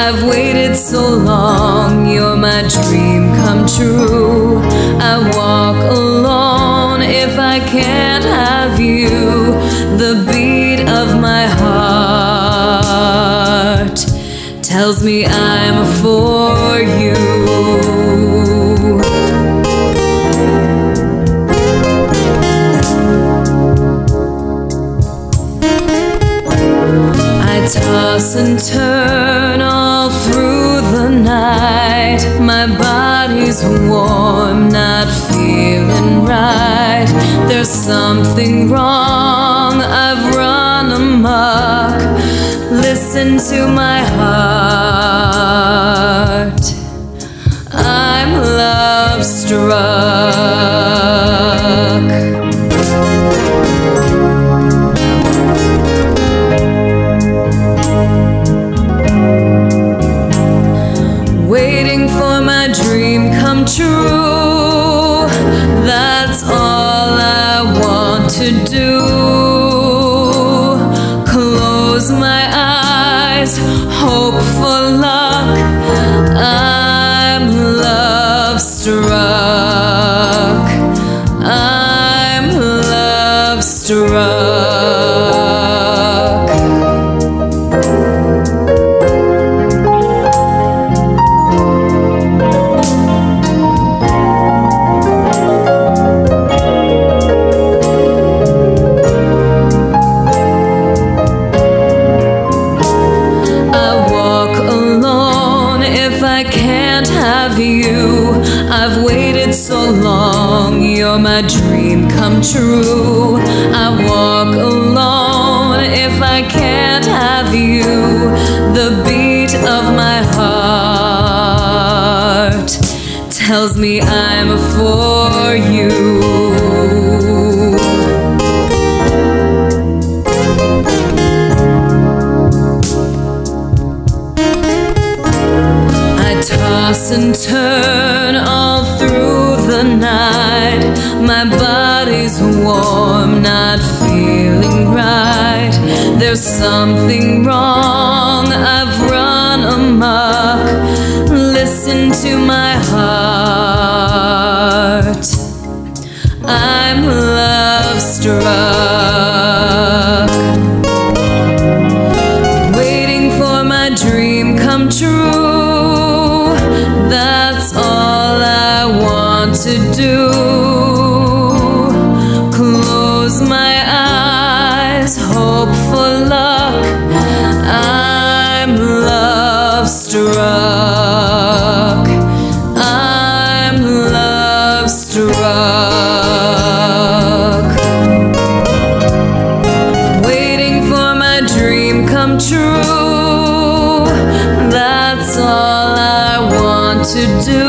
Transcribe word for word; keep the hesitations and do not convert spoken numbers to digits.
I've waited so long, you're my dream come true. I walk alone if I can't have you. The beat of my heart tells me I'm for you. Toss and turn all through the night. My body's warm, not feeling right. There's something wrong, I've run amok. Listen to my heart, I'm love struck. Waiting for my dream come true, that's all I want to do. Close my eyes, hope for luck, I'm love struck, I'm love struck. I can't have you. I've waited so long, you're my dream come true. I walk alone if I can't have you. The beat of my heart tells me I'm for you. Toss and turn all through the night. My body's warm, not feeling right. There's something wrong, I've run amok. Listen to my heart, I'm love struck. Waiting for my dream come true, that's all I want to do. Close my eyes, hope for luck, I'm love struck, I'm love struck. Waiting for my dream come true, that's all I want to do.